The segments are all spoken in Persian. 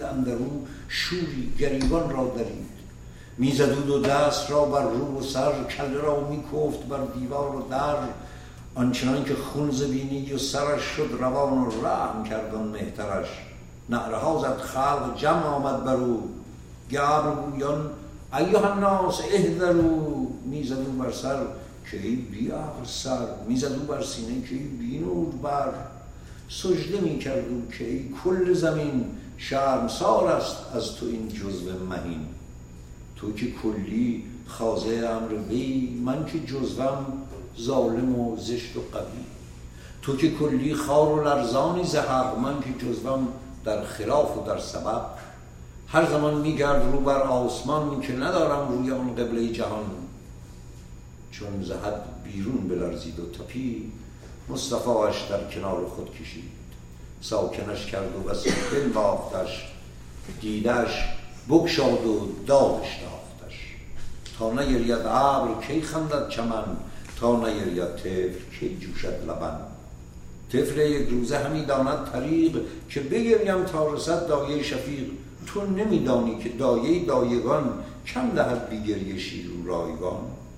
دید اندرو شوری گریبان را درید. میزد او دو دست را بر رو و سر، کله را میکفت بر دیوار و در. آنچنان که خون ز بینی و سرش شد روان و رحم کرد آن مهترش. نعره ها زد خلق جمع آمد بر او، گبر گویان ایها الناس احذروا. میزد او بر سر که ای بی عقل سر، میزد او بر سینه که ای بی نور بر. سجده میکرد او که ای کل زمین، شرمسار است از تو این جزو مهین. تو که کلی خاضع امر وی، من که جزوم ظالم و زشت و قوی. تو که کلی خوار و لرزانی ز حق، من که جزوم در خلاف و در سبب. هر زمان میگرد رو بر آسمان، که ندارم روی آن قبله جهان. چون ز حد بیرون بلرزید و تپید، مصطفاش در کنار خود کشید. ساکنش کرد و بسی بنواختش، دیدش بگشاد و دادش داختش. تا نگرید ابر کی خندد چمن، تا نگرید طفل کی جوشد لبن. طفل یک روزه همی داند طریق، که بگریم تا رسد دایه شفیق. تو نمیدانی که دایه دایگان، کم دهد بی گریه شیر و رایگان.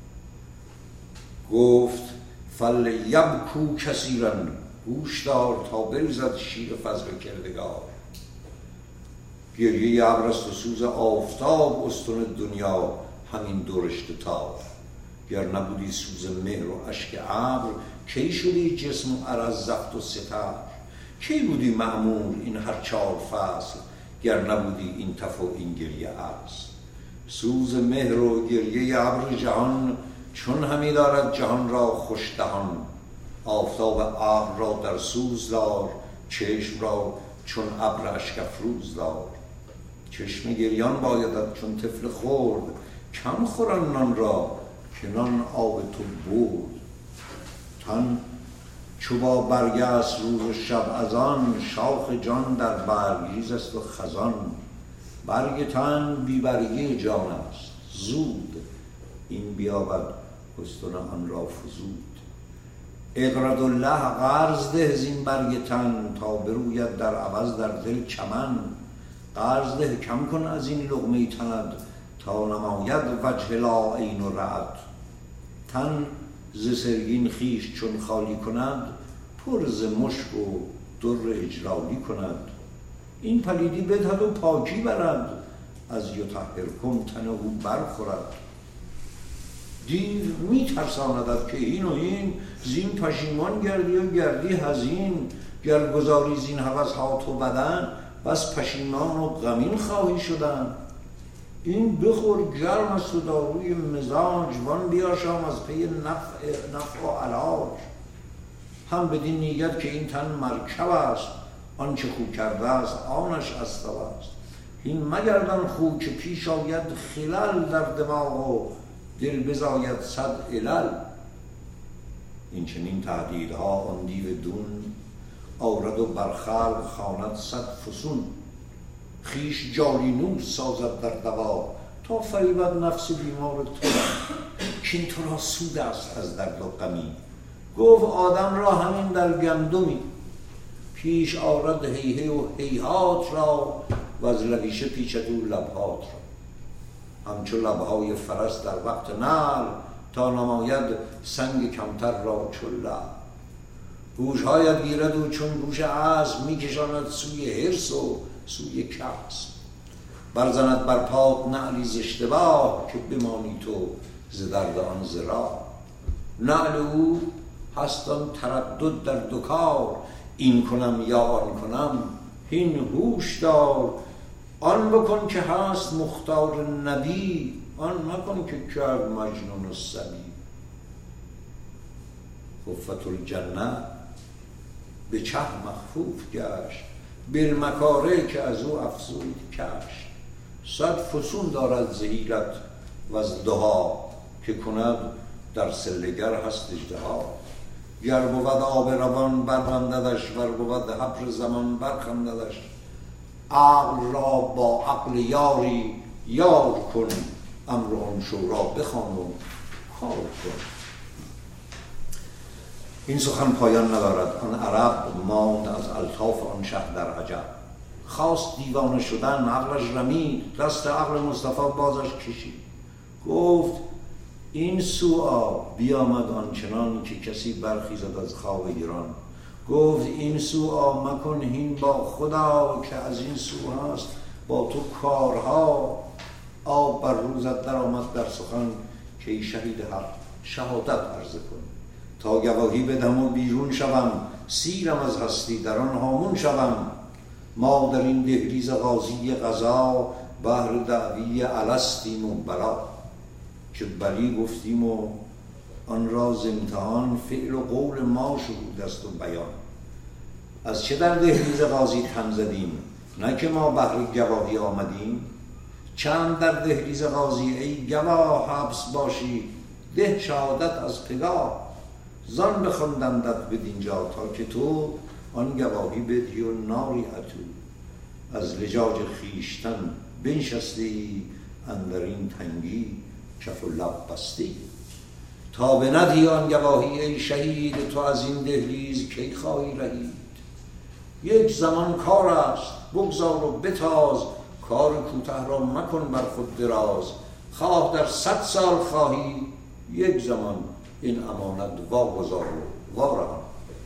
گفت فل یبکو کثیرا، گوش دار تا بریزد شیر فضل کردگار. گریه ابر است و سوز آفتاب، استون دنیا همین درشت تاب. گر نبودی سوز مهر و اشک ابر، کی شدی جسم و عرض زفت و ستر. کی بودی معمور این هر 4 فصل، گر نبودی این تف و این گریه است. سوز مهر و گریه ابر جهان، چون همی دارد جهان را خوش دهان. آفتاب ابر را در سوز دار، چشم را چون ابر اشک افروز دار. چشم گریان بایدد چون طفل خرد، کم خورن نان را که نان آب تو برد. تن چو با برگ است روز و شب از آن، شاخ جان در برگریز است و خزان. برگ تن بی برگی جان است زود، این بیابد استون آن را فزود. اقرض الله قرض ده زین برگ تن، تا بروید در عوض در دل چمن. قرض ده کم کن از این لقمه تند، تا نماید وجه لا عین و رعد. تن ز سرگین خویش چون خالی کند، پر ز مشک و در اجلالی کند. این پلیدی بدهد و پاکی برد، از یطهرکم تن او برخورد. دیو می ترساندد که این و این، زین پشیمان گردی و گردی هزین. گر گذاری زین هوس ها تو بدن، بس پشیمان و غمین خواهی شدن. این بخور گرم است و داروی مزاج، وان بیاشام از پی نفع و علاج. هم بدین نیت که این تن مرکب است، آنچه خو کرده است آنش استو است. این مگردان خو که پیش آید خلل، در دماغ و دل بزاید 100 علل. این چنین تهدیدها آن دیو دون، آورد و بر خلق خواند 100 فسون. خویش جالینوس سازد در دوا، تا فریبد نفس بیمار تو. کین تو را سود است از درد و غمی، گفت آدم را همین در گندمی. پیش آرد هیهی و هیهات را، و از لویشه پیچد او لبهات را. همچو لبهای فرس در وقت نعل، تا نماید سنگ کمتر را چو لعل. گوشهایت گیرد و چون گوش اسب، میکشاند سوی حرص و سوی کسب. برزند بر پات نعلی ز اشتباه، که بمانی تو ز درد آن ز راه. نعل او هست آن تردد در دو کار، این کنم یا آن کنم هین هوش دار. آن بکن که هست مختار نبی، آن مکن که کرد مجنون و صبی. حفت الجنه به چه مخفوف گشت، بالمکاره که از او افزود کشت. 100 فسون دارد ز حیلت و از دها، که کند در سلگر هست اژدها. گر بود آب روان بربنددش، ور بود حبر زمان برخنددش. عقل را با عقل یاری یار کن، امر آن شورا بخوان و کار کن. این سخن پایان ندارد. آن عرب ماند از الطاف آن شه در عجب. خواست دیوانه شدن، عقلش رمید، دست عقل مصطفی بازش کشید. گفت این سو آب بیامد آنچنان که کسی برخیزد از خواب گران. گفت این سو آب مکن هین با خدا که از این سو هست با تو کارها. آب بر روزت در آمد در سخن که ای شهید حق شهادت عرضه کن. تا گواهی بدم و بیرون شوم، سیرم از هستی در آن هامون شوم. ما در این دهلیز غازی قضا، بهر دعوی الستیم و بلا. که بلی گفتیم و آن راز امتحان، فعل و قول ما شهود است و بیان. از چه در دهلیز غازی تن زدیم، نه که ما بهر گواهی آمدیم. چند در دهلیز غازی ای گواه حبس باشی، ده شهادت از پگاه. زان بخواندندت بدینجا تا که تو آن گواهی بدهی و ناری اتو. از لجاج خویشتن بنشستی، اندر این تنگی کف و لب بستی. تا بندهی آن گواهی ای شهید، تو از این دهلیز کی خواهی رهید. یک زمان کار است بگذار و بتاز، کار کوته را مکن بر خود دراز. خواه در 100 سال خواهی، یک زمان این امانت واگذار و وارهان.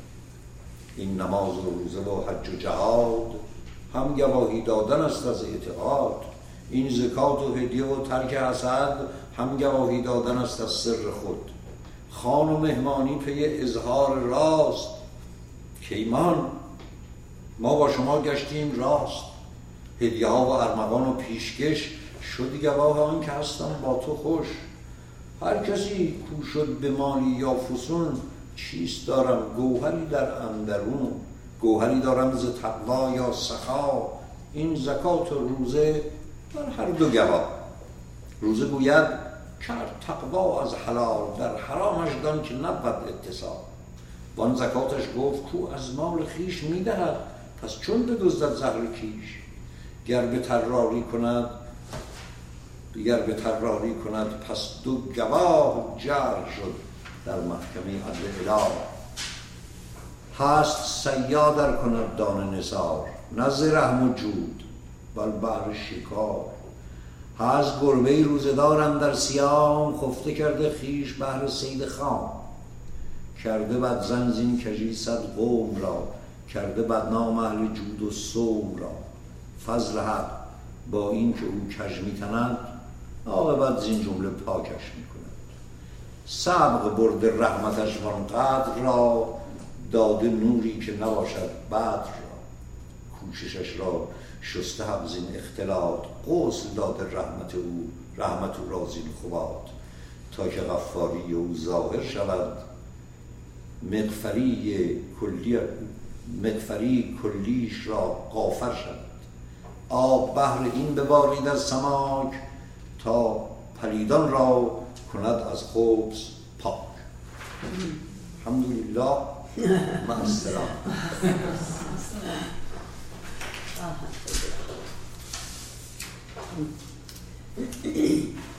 این نماز و روزه و حج و جهاد، هم گواهی دادن است از اعتقاد. این زکات و هدیه و ترک حسد، هم گواهی دادن است از سر خود. خوان و مهمانی پی اظهار راست، که ایمان ما با شما گشتیم راست. هدیه ها و ارمغان و پیشکش، شدی گواه آن که هستم با تو خوش. هر کسی کو شد به مالی یا فسون، چیست دارم گوهری در اندرون. گوهری دارم ز تقوا یا سخا، این زکات و روزه بر هر دو گواه. روزه گوید کرد تقوا از حلال، در حرامش دان که نبود اتصال. وان زکاتش گفت کو از مال خیش میدهد، پس چون بدزدد زهر کیش. گر به طراری کند پس دو گواه، جر شد در محکمه عدل اله. هست سیادر کند دانه نثار، نه ز رحم و جود بل بهر شکار. هست گربه روزدار اندر صیام، خفته کرده خیش بهر صید خام. کرده بدزن زین کژی 100 قوم را، کرده بدنام اهل جود و صوم را. فضل حق با این که او کژ میتند، عاقبت زین جمله پاکش میکند. سبق برده رحمتش وان قدر را، داده نوری که نباشد بدر را. کوششش را شسته حق زین اختلاط، غسل داده رحمت او را زین خبات. تا که غفاری او ظاهر شود، مغفری کلیش را غافر شود. آب بهر این ببارید از سماک، تا پلیدان را کند از خبث پاک. الحمدلله مع السلام.